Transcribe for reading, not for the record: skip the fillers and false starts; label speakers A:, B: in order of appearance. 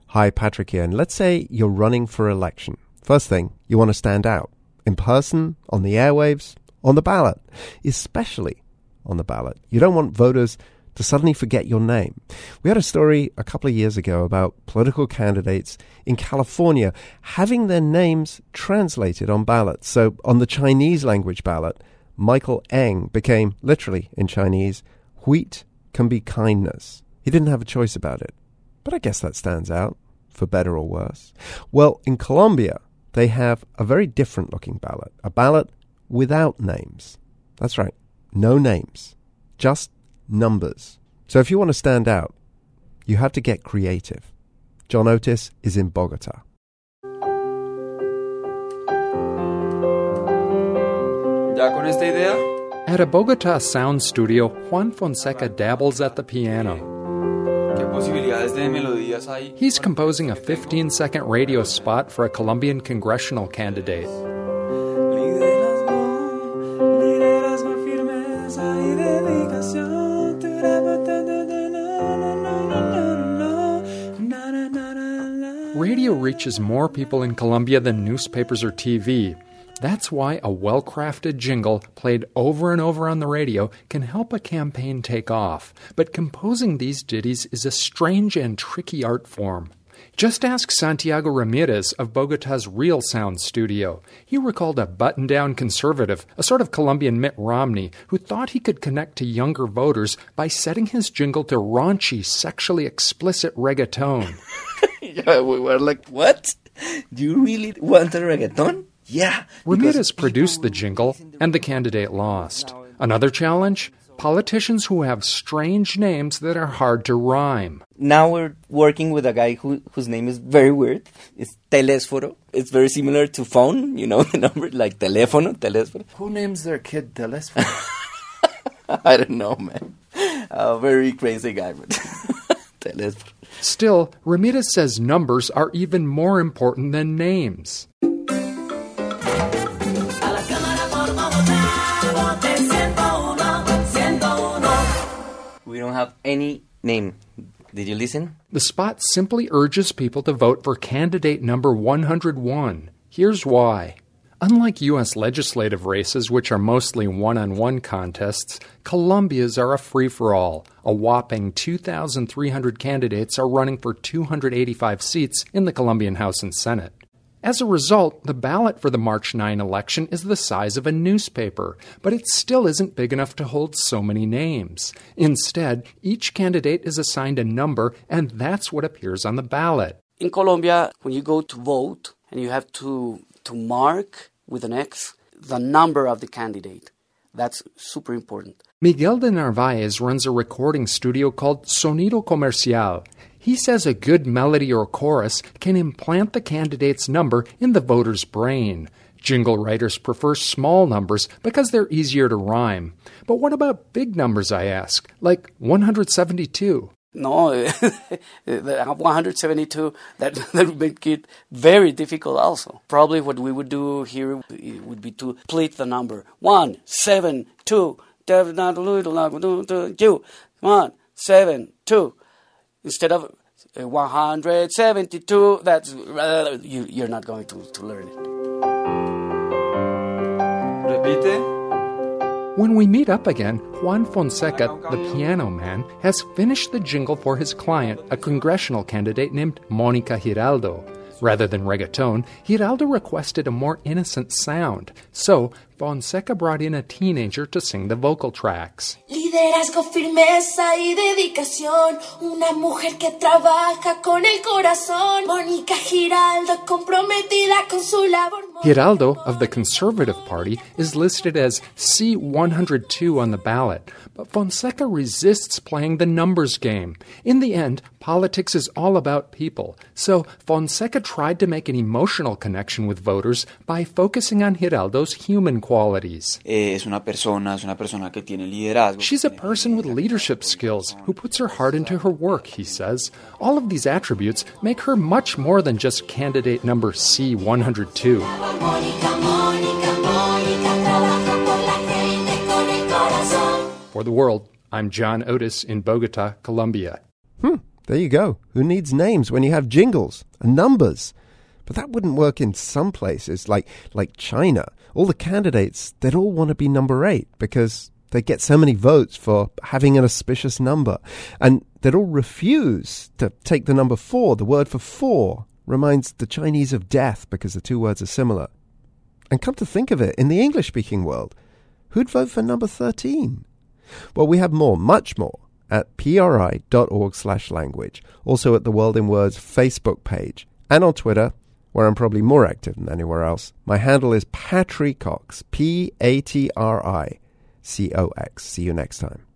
A: Hi, Patrick here. And let's say you're running for election. First thing, you want to stand out. In person, on the airwaves, on the ballot. Especially on the ballot. You don't want voters to suddenly forget your name. We had a story a couple of years ago about political candidates in California having their names translated on ballots. So on the Chinese language ballot, Michael Eng became, literally in Chinese, wheat can be kindness. He didn't have a choice about it. But I guess that stands out, for better or worse. Well, in Colombia, they have a very different looking ballot. A ballot without names. That's right, no names. Just numbers. So if you want to stand out, you have to get creative. John Otis is in Bogota.
B: ¿Ya con esta idea?
C: At a Bogota sound studio, Juan Fonseca dabbles at the piano. He's composing a 15-second radio spot for a Colombian congressional candidate. Radio reaches more people in Colombia than newspapers or TV. That's why a well-crafted jingle played over and over on the radio can help a campaign take off. But composing these ditties is a strange and tricky art form. Just ask Santiago Ramirez of Bogota's Real Sound Studio. He recalled a button-down conservative, a sort of Colombian Mitt Romney, who thought he could connect to younger voters by setting his jingle to raunchy, sexually explicit reggaeton.
D: Yeah, we were like, what? Do you really want a reggaeton? Yeah.
C: Ramirez produced the jingle, and the candidate lost. Another challenge? Politicians who have strange names that are hard to rhyme.
D: Now we're working with a guy whose name is very weird. It's Telésforo. It's very similar to phone, you know, the number, like teléfono, Telésforo.
B: Who names their kid Telésforo?
D: I don't know, man. A very crazy guy, but Telésforo.
C: Still, Ramirez says numbers are even more important than names.
D: We don't have any name. Did you listen?
C: The spot simply urges people to vote for candidate number 101. Here's why. Unlike U.S. legislative races, which are mostly one-on-one contests, Colombia's are a free-for-all. A whopping 2,300 candidates are running for 285 seats in the Colombian House and Senate. As a result, the ballot for the March 9 election is the size of a newspaper, but it still isn't big enough to hold so many names. Instead, each candidate is assigned a number, and that's what appears on the ballot.
E: In Colombia, when you go to vote, and you have to mark with an X the number of the candidate. That's super important.
C: Miguel de Narvaez runs a recording studio called Sonido Comercial. He says a good melody or chorus can implant the candidate's number in the voter's brain. Jingle writers prefer small numbers because they're easier to rhyme. But what about big numbers, I ask, like 172?
E: No, 172, that would make it very difficult also. Probably what we would do here would be to split the number. 1, 7, 2, 1, 7, 2. Instead of 172, that's you're not going to learn it.
B: Repite.
C: When we meet up again, Juan Fonseca, the piano man, has finished the jingle for his client, a congressional candidate named Mónica Giraldo. Rather than reggaeton, Giraldo requested a more innocent sound. So, Fonseca brought in a teenager to sing the vocal tracks.
F: Liderazgo, firmeza y dedicación. Una mujer que trabaja con el corazón. Mónica Giraldo, comprometida con su labor.
C: Giraldo, of the Conservative Party, is listed as C-102 on the ballot, but Fonseca resists playing the numbers game. In the end, politics is all about people, so Fonseca tried to make an emotional connection with voters by focusing on Giraldo's human qualities.
B: Es una persona que tiene liderazgo.
C: She's a person with leadership skills who puts her heart into her work, he says. All of these attributes make her much more than just candidate number C-102. For The World, I'm John Otis in Bogota, Colombia.
A: There you go. Who needs names when you have jingles and numbers? But that wouldn't work in some places, like China. All the candidates, they'd all want to be number 8 because they get so many votes for having an auspicious number. And they'd all refuse to take the number 4. The word for 4 reminds the Chinese of death because the two words are similar. And come to think of it, in the English-speaking world, who'd vote for number 13? Well, we have more, much more, at pri.org/language, also at the World in Words Facebook page, and on Twitter, where I'm probably more active than anywhere else. My handle is Patricox, Patricox. See you next time.